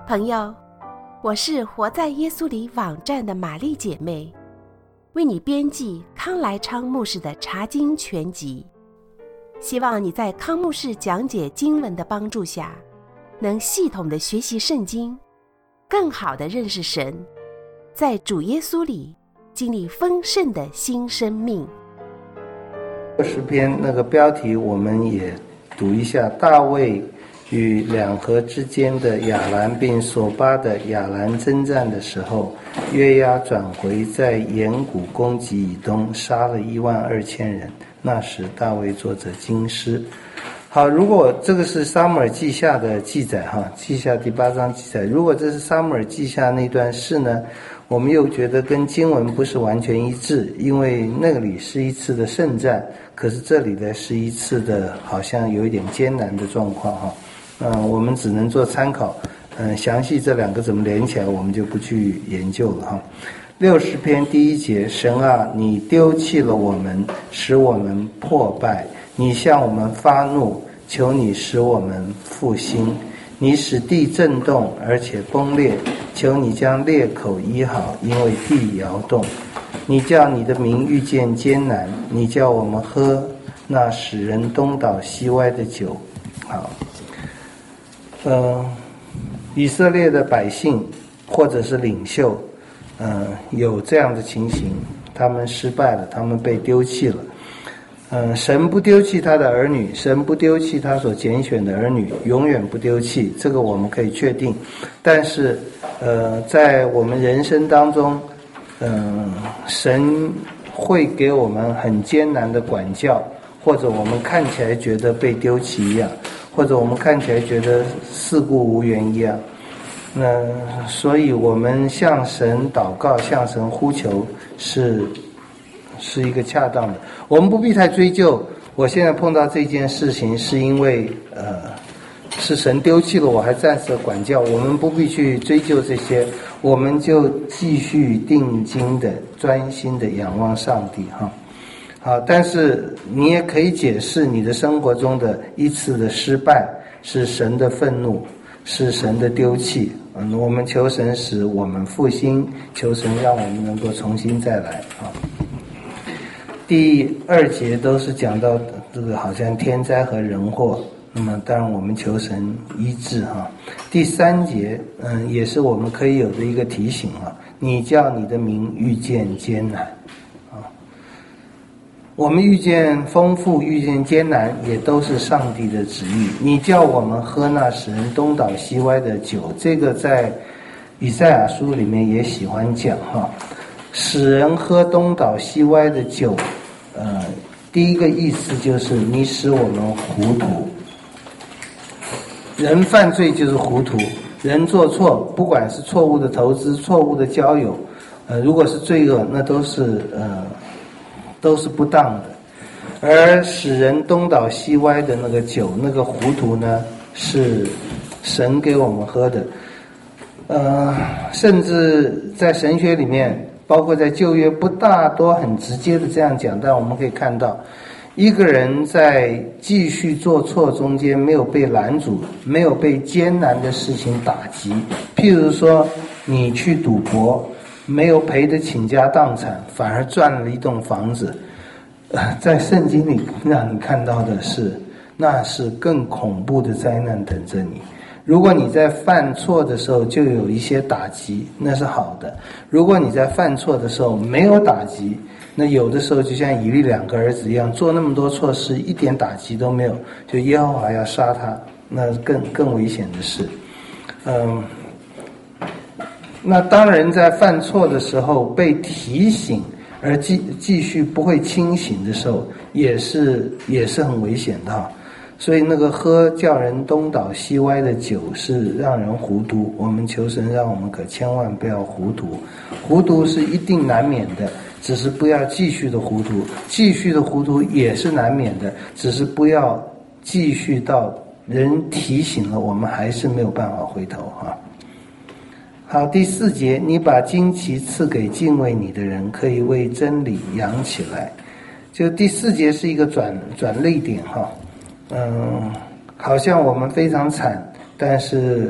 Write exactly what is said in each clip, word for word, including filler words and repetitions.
朋友，我是活在耶稣里网站的玛丽姐妹，为你编辑康来昌牧师的查经全集，希望你在康牧师讲解经文的帮助下，能系统的学习圣经，更好的认识神，在主耶稣里经历丰盛的新生命。 诗篇那个标题我们也读一下，大卫与两河之间的亚兰并索巴的亚兰征战的时候，约押转回在岩谷攻击以东，杀了一万二千人。那时大卫作着经诗。好，如果这个是撒母耳记下的记载哈，记下第八章记载，如果这是撒母耳记下那段事呢，我们又觉得跟经文不是完全一致，因为那里是一次的圣战，可是这里呢是一次的好像有一点艰难的状况哈。嗯，我们只能做参考，嗯，详细这两个怎么连起来，我们就不去研究了哈。六十篇第一节，神啊，你丢弃了我们，使我们破败；你向我们发怒，求你使我们复兴。你使地震动，而且崩裂，求你将裂口医好，因为地摇动。你叫你的名遇见艰难，你叫我们喝那使人东倒西歪的酒。好。呃，以色列的百姓或者是领袖，呃，有这样的情形，他们失败了，他们被丢弃了。呃，神不丢弃他的儿女，神不丢弃他所拣选的儿女，永远不丢弃，这个我们可以确定。但是，呃，在我们人生当中，嗯、呃，神会给我们很艰难的管教，或者我们看起来觉得被丢弃一样。或者我们看起来觉得事故无缘一样，那所以我们向神祷告，向神呼求是是一个恰当的。我们不必太追究，我现在碰到这件事情是因为呃是神丢弃了我，还暂时的管教，我们不必去追究这些，我们就继续定睛的专心的仰望上帝哈。好，但是你也可以解释你的生活中的一次的失败是神的愤怒，是神的丢弃。嗯，我们求神使我们复兴，求神让我们能够重新再来啊。第二节都是讲到这个好像天灾和人祸，那么当然我们求神医治哈。第三节嗯也是我们可以有的一个提醒啊，你叫你的名遇见艰难。我们遇见丰富，遇见艰难，也都是上帝的旨意。你叫我们喝那使人东倒西歪的酒，这个在以赛亚书里面也喜欢讲哈，使人喝东倒西歪的酒，呃，第一个意思就是你使我们糊涂。人犯罪就是糊涂，人做错，不管是错误的投资、错误的交友，呃，如果是罪恶，那都是呃。都是不当的，而使人东倒西歪的那个酒，那个糊涂呢，是神给我们喝的。呃，甚至在神学里面，包括在旧约，不大多很直接的这样讲，但我们可以看到，一个人在继续做错中间没有被拦阻，没有被艰难的事情打击，譬如说你去赌博，没有赔得倾家荡产，反而赚了一栋房子，呃，在圣经里让你看到的是，那是更恐怖的灾难等着你。如果你在犯错的时候就有一些打击，那是好的；如果你在犯错的时候没有打击，那有的时候就像以利两个儿子一样，做那么多错事，一点打击都没有，就耶和华要杀他，那更更危险的事。嗯。那当人在犯错的时候被提醒而继继续不会清醒的时候，也是也是很危险的哈。所以那个喝叫人东倒西歪的酒是让人糊涂，我们求神让我们可千万不要糊涂。糊涂是一定难免的，只是不要继续的糊涂，继续的糊涂也是难免的，只是不要继续到人提醒了我们还是没有办法回头哈。好，第四节，你把旌旗赐给敬畏你的人，可以为真理扬起来。就第四节是一个转转捩点哈，嗯，好像我们非常惨，但是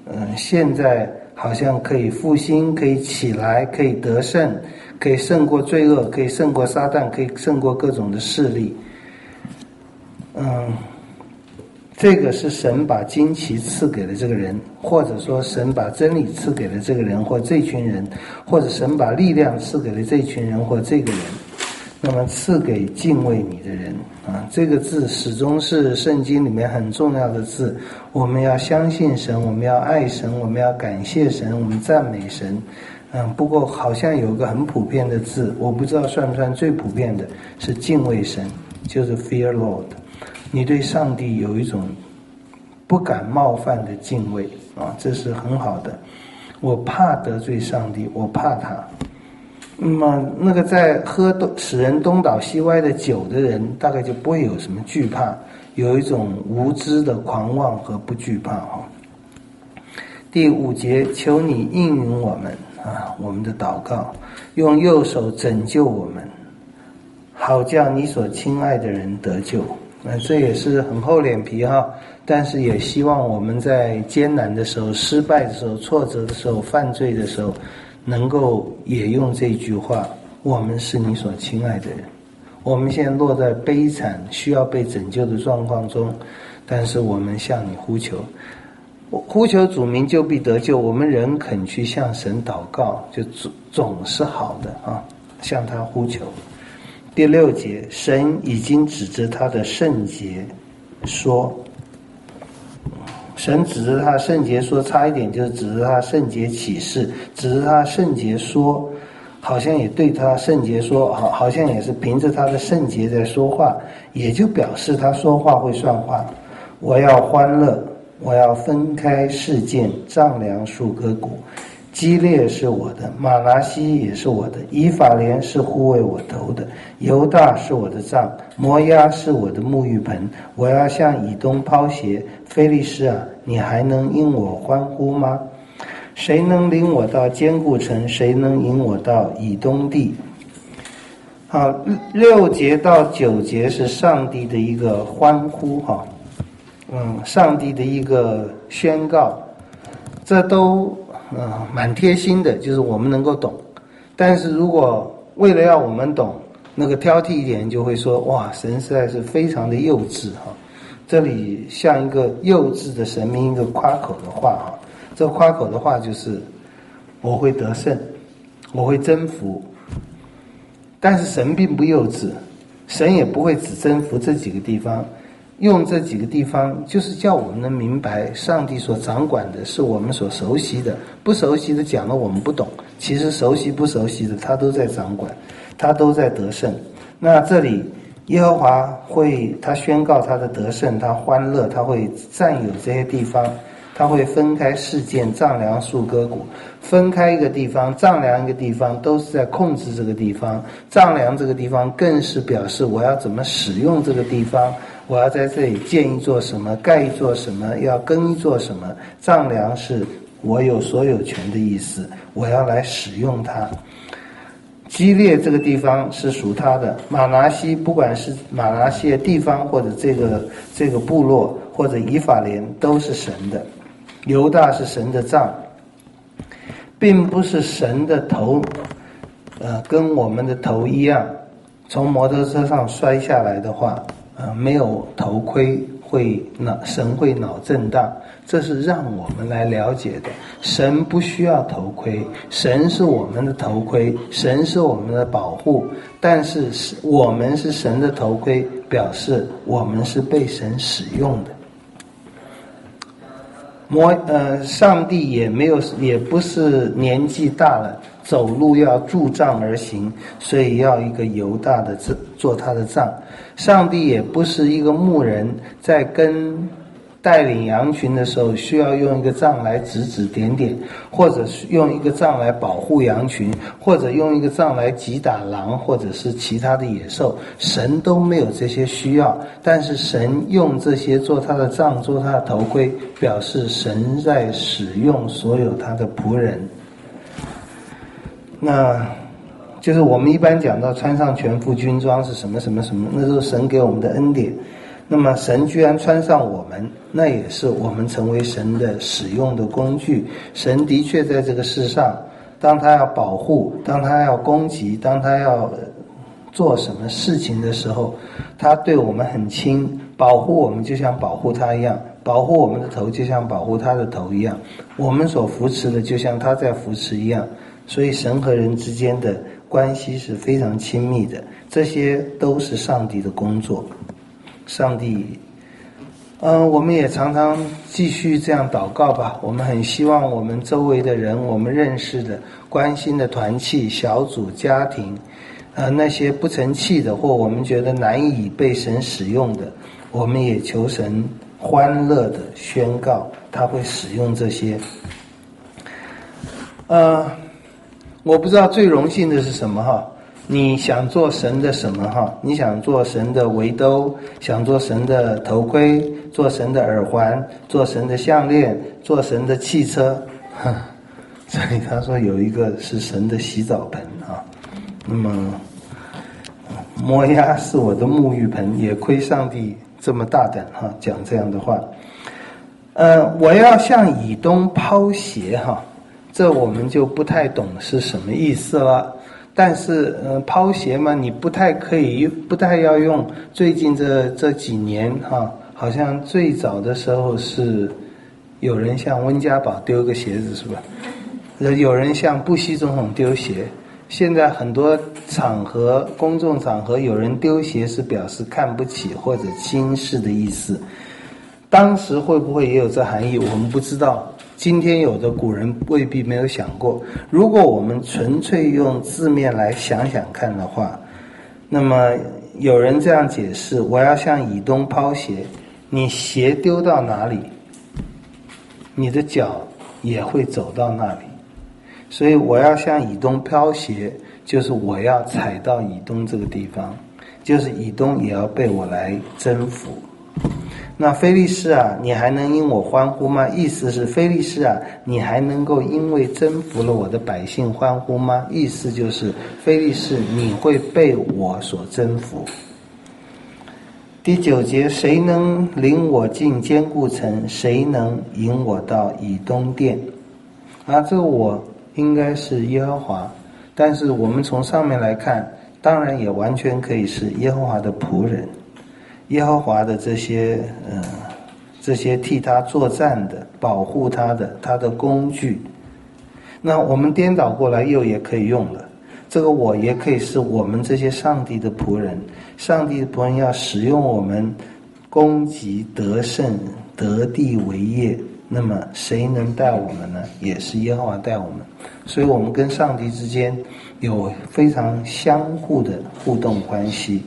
嗯，现在好像可以复兴，可以起来，可以得胜，可以胜过罪恶，可以胜过撒旦，可以胜过各种的势力。嗯，这个是神把旌旗赐给了这个人，或者说神把真理赐给了这个人或这群人，或者神把力量赐给了这群人或这个人。那么赐给敬畏你的人啊，这个字始终是圣经里面很重要的字。我们要相信神，我们要爱神，我们要感谢神，我们赞美神。嗯，不过好像有个很普遍的字，我不知道算不算最普遍的，是敬畏神，就是 fear Lord。你对上帝有一种不敢冒犯的敬畏啊，这是很好的。我怕得罪上帝，我怕他。那么那个在喝使人东倒西歪的酒的人，大概就不会有什么惧怕，有一种无知的狂妄和不惧怕哈。第五节，求你应允我们啊，我们的祷告，用右手拯救我们，好叫你所亲爱的人得救。那这也是很厚脸皮哈，但是也希望我们在艰难的时候、失败的时候、挫折的时候、犯罪的时候，能够也用这句话，我们是你所亲爱的人。我们现在落在悲惨需要被拯救的状况中，但是我们向你呼求，呼求主名就必得救。我们人肯去向神祷告，就总是好的啊，向他呼求。第六节，神已经指着他的圣洁说，神指着他圣洁说，差一点就是指着他圣洁启示，指着他圣洁说，好像也对他圣洁说，好好像也是凭着他的圣洁在说话，也就表示他说话会算话。我要欢乐，我要分开事件，丈量数割谷。基列是我的，马拿西也是我的，以法莲是护卫我头的，犹大是我的杖，摩押是我的沐浴盆。我要向以东抛鞋，非利士啊，你还能因我欢呼吗？谁能领我到坚固城？谁能引我到以东地？好，六节到九节是上帝的一个欢呼哈，嗯，上帝的一个宣告，这都嗯蛮贴心的，就是我们能够懂。但是如果为了要我们懂，那个挑剔一点就会说，哇，神实在是非常的幼稚哈。这里像一个幼稚的神明一个夸口的话哈。这夸口的话就是我会得胜，我会征服。但是神并不幼稚，神也不会只征服这几个地方，用这几个地方就是叫我们能明白上帝所掌管的是我们所熟悉的，不熟悉的讲了我们不懂，其实熟悉不熟悉的他都在掌管，他都在得胜。那这里耶和华会他宣告他的得胜，他欢乐，他会占有这些地方，他会分开事件，丈量数割谷，分开一个地方，丈量一个地方，都是在控制这个地方。丈量这个地方更是表示我要怎么使用这个地方，我要在这里建一座什么，盖一座什么，要更一座什么。丈量是我有所有权的意思，我要来使用它。基列这个地方是属他的，马拿西不管是马拿西的地方或者这个这个部落或者以法莲都是神的。犹大是神的杖，并不是神的头，呃，跟我们的头一样，从摩托车上摔下来的话，呃，没有头盔会脑神会脑震荡，这是让我们来了解的。神不需要头盔，神是我们的头盔，神是我们的保护，但是我们是神的头盔，表示我们是被神使用的。摩呃，上帝也没有，也不是年纪大了，走路要拄杖而行，所以要一个犹大的做他的杖。上帝也不是一个牧人，在跟带领羊群的时候需要用一个杖来指指点点，或者用一个杖来保护羊群，或者用一个杖来击打狼或者是其他的野兽。神都没有这些需要，但是神用这些做他的杖，做他的头盔，表示神在使用所有他的仆人。那就是我们一般讲到穿上全副军装是什么什么什么，那是神给我们的恩典。 那么神居然穿上我们，那也是我们成为神的使用的工具。神的确在这个世上，当他要保护，当他要攻击，当他要做什么事情的时候，他对我们很亲，保护我们就像保护他一样，保护我们的头就像保护他的头一样，我们所扶持的就像他在扶持一样。所以神和人之间的关系是非常亲密的，这些都是上帝的工作。上帝嗯、呃，我们也常常继续这样祷告吧。我们很希望我们周围的人，我们认识的关心的团契、小组、家庭呃，那些不成器的或我们觉得难以被神使用的，我们也求神欢乐的宣告他会使用这些。呃，我不知道最荣幸的是什么哈，你想做神的什么哈？你想做神的围兜，想做神的头盔，做神的耳环，做神的项链，做神的汽车。所以他说有一个是神的洗澡盆啊。那么摩押是我的沐浴盆，也亏上帝这么大胆哈，讲这样的话。呃，我要向以东抛鞋哈，这我们就不太懂是什么意思了。但是呃，抛鞋嘛，你不太可以，不太要用。最近这这几年哈，好像最早的时候是有人向温家宝丢个鞋子是吧？有人向布希总统丢鞋。现在很多场合，公众场合有人丢鞋是表示看不起或者轻视的意思。当时会不会也有这含义，我们不知道。今天有的古人未必没有想过。如果我们纯粹用字面来想想看的话，那么有人这样解释：我要向以东抛鞋，你鞋丢到哪里，你的脚也会走到那里。所以我要向以东抛鞋，就是我要踩到以东这个地方，就是以东也要被我来征服。那非利士啊，你还能因我欢呼吗？意思是非利士啊，你还能够因为征服了我的百姓欢呼吗？意思就是非利士，你会被我所征服。第九节，谁能领我进坚固城？谁能引我到以东殿？啊，这个我应该是耶和华，但是我们从上面来看，当然也完全可以是耶和华的仆人。耶和华的这些呃，这些替他作战的、保护他的、他的工具，那我们颠倒过来又也可以用了。这个我也可以是我们这些上帝的仆人，上帝的仆人要使用我们攻击得胜、得地为业。那么谁能带我们呢？也是耶和华带我们。所以我们跟上帝之间有非常相互的互动关系。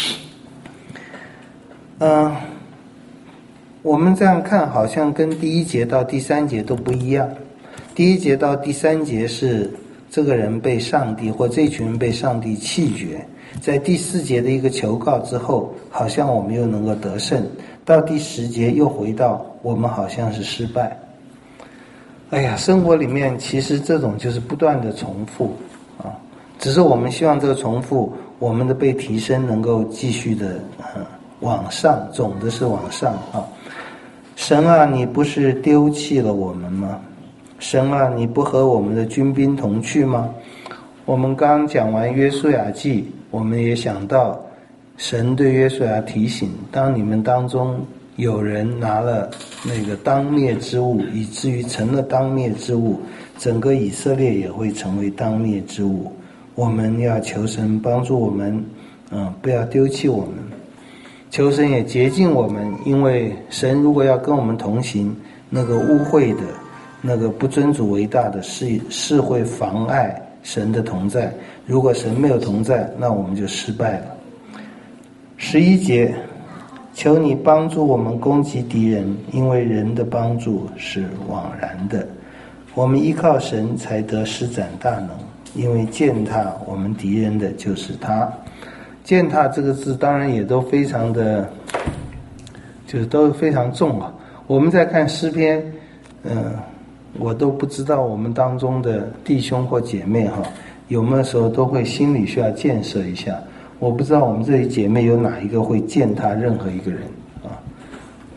嗯，我们这样看好像跟第一节到第三节都不一样。第一节到第三节是这个人被上帝或这群人被上帝弃绝，在第四节的一个求告之后，好像我们又能够得胜，到第十节又回到我们好像是失败。哎呀，生活里面其实这种就是不断的重复啊，只是我们希望这个重复，我们的被提升能够继续的嗯往上，总的是往上啊。神啊，你不是丢弃了我们吗？神啊，你不和我们的军兵同去吗？我们刚讲完约书亚记，我们也想到神对约书亚提醒，当你们当中有人拿了那个当灭之物，以至于成了当灭之物，整个以色列也会成为当灭之物。我们要求神帮助我们，嗯，不要丢弃我们。求神也洁净我们，因为神如果要跟我们同行，那个污秽的、那个不尊主为大的是是会妨碍神的同在。如果神没有同在，那我们就失败了。十一节，求你帮助我们攻击敌人，因为人的帮助是枉然的。我们依靠神才得施展大能，因为践踏我们敌人的就是他。践踏这个字当然也都非常的，就是都非常重啊。我们在看诗篇，嗯、呃，我都不知道我们当中的弟兄或姐妹哈，有没有时候都会心里需要建设一下。我不知道我们这里姐妹有哪一个会践踏任何一个人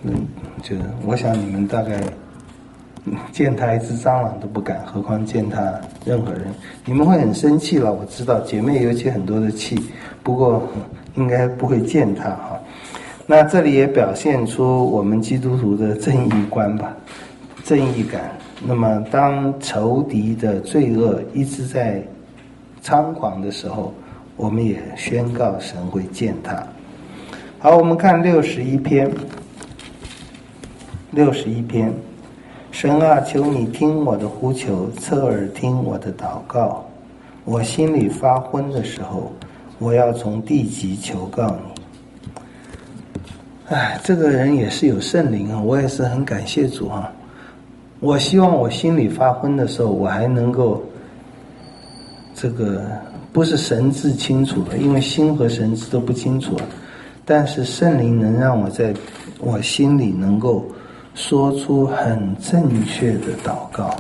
嗯，就我想你们大概见他一只蟑螂都不敢，何况见他任何人。你们会很生气了，我知道，姐妹尤其很多的气，不过应该不会见他哈。那这里也表现出我们基督徒的正义观吧，正义感。那么当仇敌的罪恶一直在猖狂的时候，我们也宣告神会见他。好，我们看六十一篇。六十一篇，神啊，求你听我的呼求，侧耳听我的祷告。我心里发昏的时候，我要从地极求告你。哎，这个人也是有圣灵啊，我也是很感谢主啊。我希望我心里发昏的时候，我还能够这个不是神志清楚了，因为心和神志都不清楚了，但是圣灵能让我在我心里能够说出很正确的祷告。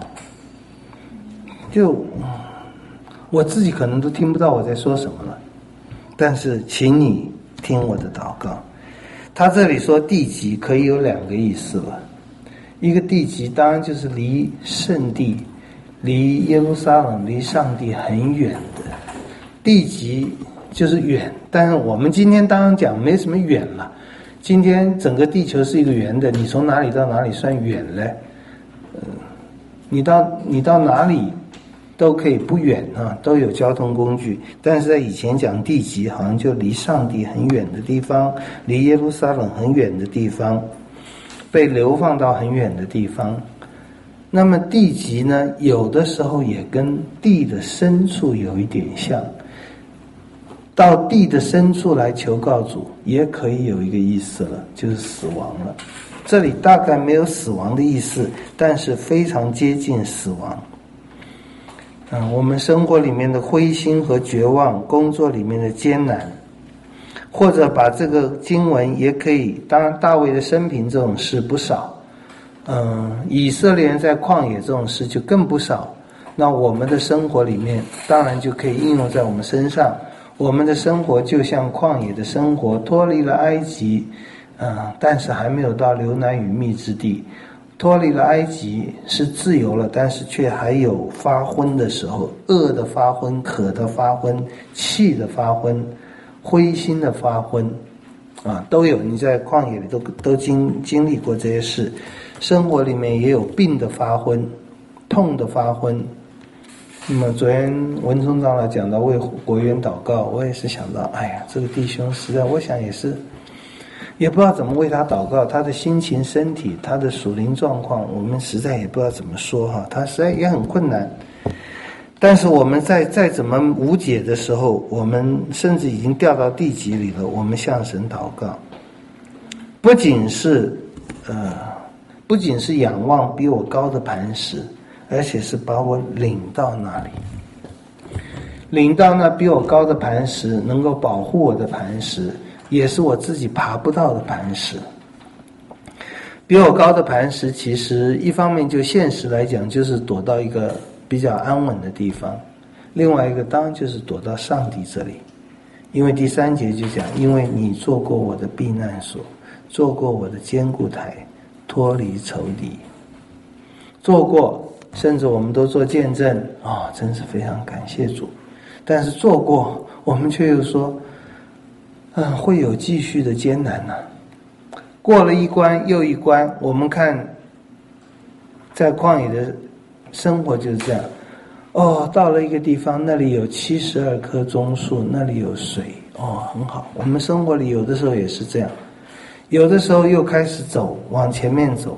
就我自己可能都听不到我在说什么了，但是请你听我的祷告。他这里说地极可以有两个意思了，一个地极当然就是离圣地，离耶路撒冷，离上帝很远的。地极就是远，但是我们今天当然讲没什么远了，今天整个地球是一个圆的，你从哪里到哪里算远呢？呃，你到你到哪里都可以不远啊，都有交通工具。但是在以前讲地极，好像就离上帝很远的地方，离耶路撒冷很远的地方，被流放到很远的地方。那么地极呢，有的时候也跟地的深处有一点像，到地的深处来求告主，也可以有一个意思了，就是死亡了。这里大概没有死亡的意思，但是非常接近死亡。嗯，我们生活里面的灰心和绝望，工作里面的艰难，或者把这个经文也可以，当然大卫的生平这种事不少，嗯，以色列人在旷野这种事就更不少。那我们的生活里面当然就可以应用在我们身上。我们的生活就像旷野的生活，脱离了埃及，嗯，但是还没有到流奶与蜜之地。脱离了埃及是自由了，但是却还有发昏的时候，饿的发昏，渴的发昏，气的发昏，灰心的发昏，啊，都有。你在旷野里都都经经历过这些事，生活里面也有病的发昏，痛的发昏。那么昨天文聪长老讲到为国员祷告，我也是想到，哎呀，这个弟兄实在，我想也是。也不知道怎么为他祷告，他的心情、身体、他的属灵状况，我们实在也不知道怎么说哈，他实在也很困难。但是我们在再怎么无解的时候，我们甚至已经掉到地极里了，我们向神祷告，不仅是呃，不仅是仰望比我高的磐石，而且是把我领到那里，领到那比我高的磐石，能够保护我的磐石。也是我自己爬不到的磐石。比我高的磐石，其实一方面就现实来讲，就是躲到一个比较安稳的地方；另外一个当然就是躲到上帝这里。因为第三节就讲，因为你做过我的避难所，做过我的坚固台，脱离仇敌。做过，甚至我们都做见证啊、哦，真是非常感谢主。但是做过，我们却又说，嗯，会有继续的艰难呢、啊。过了一关又一关，我们看在旷野的生活就是这样。哦，到了一个地方，那里有七十二棵棕树，那里有水，哦，很好。我们生活里有的时候也是这样，有的时候又开始走，往前面走。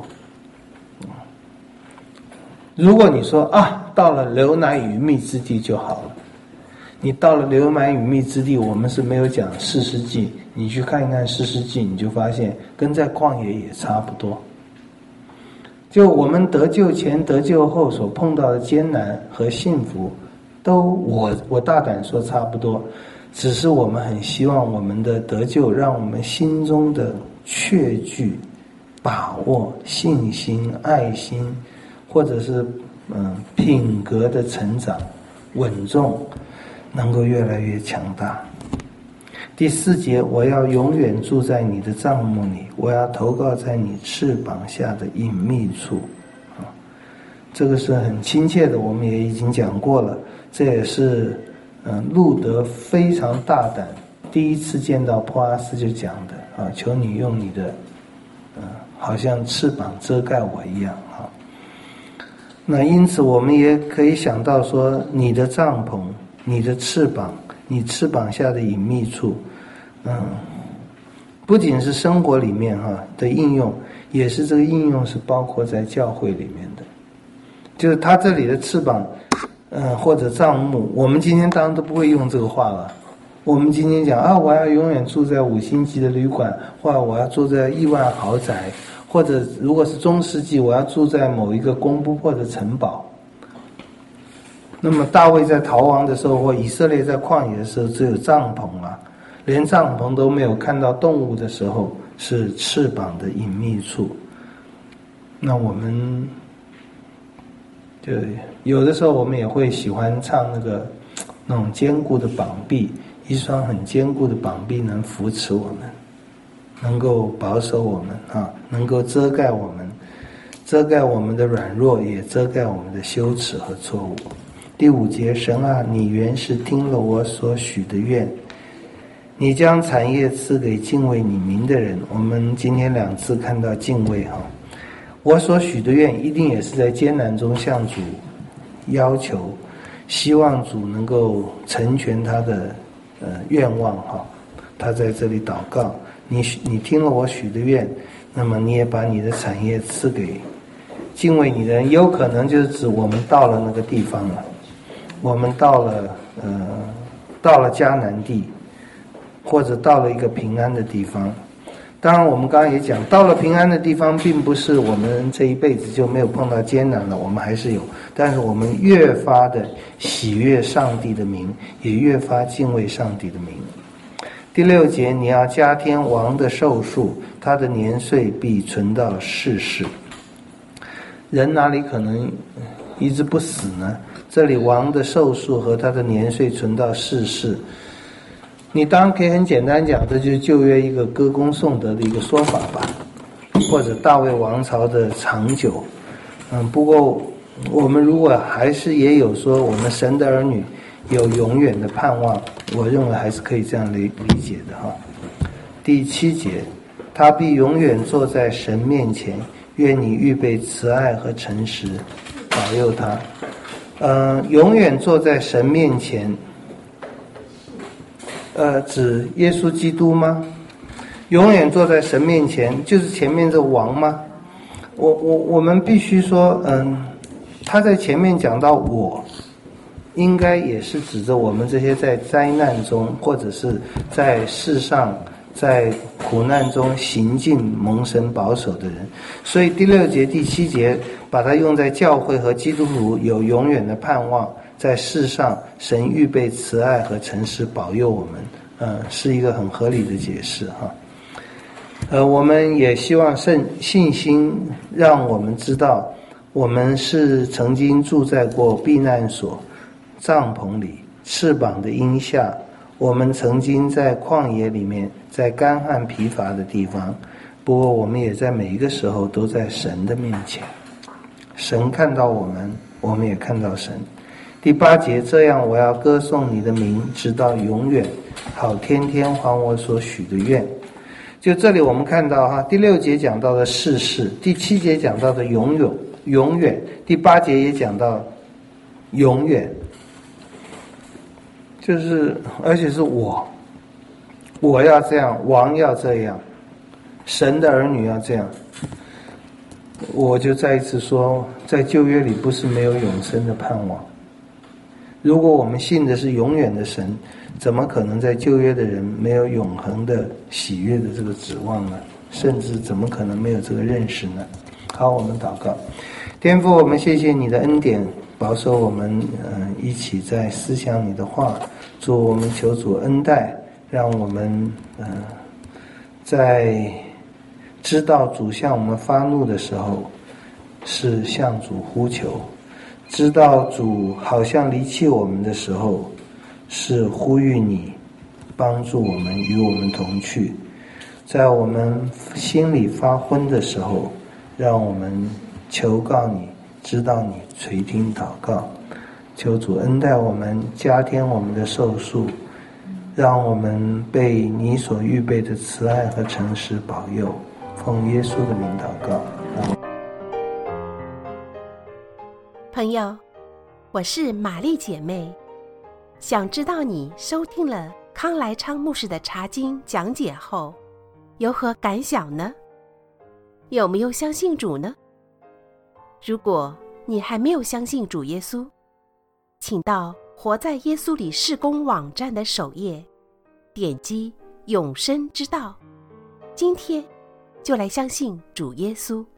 如果你说啊，到了流奶与蜜之地就好了。你到了流奶与蜜之地，我们是没有讲士师记，你去看一看士师记，你就发现跟在旷野也差不多。就我们得救前得救后所碰到的艰难和幸福，都我我大胆说差不多，只是我们很希望我们的得救让我们心中的确据、把握、信心、爱心，或者是嗯品格的成长、稳重，能够越来越强大。 第四节，我要永远住在你的帐幕里，我要投靠在你翅膀下的隐秘处。啊，这个是很亲切的，我们也已经讲过了。这也是嗯路德非常大胆，第一次见到波阿斯就讲的啊，求你用你的嗯好像翅膀遮盖我一样啊。那因此我们也可以想到说，你的帐篷，你的翅膀，你翅膀下的隐秘处，嗯，不仅是生活里面哈、啊、的应用，也是这个应用是包括在教会里面的。就是他这里的翅膀，嗯，或者帐幕，我们今天当然都不会用这个话了。我们今天讲啊，我要永远住在五星级的旅馆，或者我要住在亿万豪宅，或者如果是中世纪，我要住在某一个攻不破的城堡。那么大卫在逃亡的时候，或以色列在旷野的时候，只有帐篷啊，连帐篷都没有，看到动物的时候是翅膀的隐秘处。那我们就有的时候我们也会喜欢唱那个那种坚固的膀臂，一双很坚固的膀臂能扶持我们，能够保守我们啊，能够遮盖我们，遮盖我们的软弱，也遮盖我们的羞耻和错误。第五节，神啊，你原是听了我所许的愿，你将产业赐给敬畏你名的人。我们今天两次看到敬畏哈，我所许的愿一定也是在艰难中向主要求，希望主能够成全他的呃愿望哈。他在这里祷告，你你听了我许的愿，那么你也把你的产业赐给敬畏你的人，有可能就是指我们到了那个地方了，我们到了呃到了迦南地，或者到了一个平安的地方。当然我们刚刚也讲，到了平安的地方并不是我们这一辈子就没有碰到艰难了，我们还是有，但是我们越发的喜悦上帝的名，也越发敬畏上帝的名。第六节，你要加添王的寿数，他的年岁必存到世世。人哪里可能一直不死呢？这里王的寿数和他的年岁存到世世，你当然可以很简单讲，这就是旧约一个歌功颂德的一个说法吧，或者大卫王朝的长久。嗯，不过我们如果还是也有说我们神的儿女有永远的盼望，我认为还是可以这样理理解的哈。第七节，他必永远坐在神面前，愿你预备慈爱和诚实，保佑他。嗯、呃，永远坐在神面前。呃，指耶稣基督吗？永远坐在神面前，就是前面这王吗？我我我们必须说，嗯，他在前面讲到我，应该也是指着我们这些在灾难中，或者是在世上在苦难中行进蒙神保守的人。所以第六节、第七节把它用在教会和基督徒有永远的盼望。在世上，神预备慈爱和诚实保佑我们，呃，是一个很合理的解释哈。呃，我们也希望圣信心让我们知道，我们是曾经住在过避难所、帐篷里、翅膀的荫下，我们曾经在旷野里面，在干旱疲乏的地方。不过，我们也在每一个时候都在神的面前，神看到我们，我们也看到神。第八节，这样我要歌颂你的名，直到永远，好天天还我所许的愿。就这里我们看到哈，第六节讲到的世事，第七节讲到的永远，永远，第八节也讲到永远，就是而且是我，我要这样，王要这样，神的儿女要这样。我就再一次说，在旧约里不是没有永生的盼望。如果我们信的是永远的神，怎么可能在旧约的人没有永恒的喜悦的这个指望呢？甚至怎么可能没有这个认识呢？好，我们祷告。天父，我们谢谢你的恩典，保守我们呃一起在思想你的话。主，我们求主恩待，让我们呃在知道主向我们发怒的时候，是向主呼求。知道主好像离弃我们的时候，是呼吁你帮助我们，与我们同去。在我们心里发昏的时候，让我们求告你，知道你垂听祷告。求主恩待我们，加添我们的寿数，让我们被你所预备的慈爱和诚实保佑。奉耶稣的名祷告。 朋友，我是玛丽姐妹，想知道你收听了康来昌牧师的查经讲解后有何感想呢？有没有相信主呢？如果你还没有相信主耶稣，请到活在耶稣里事工网站的首页，点击永生之道，今天就来相信主耶稣。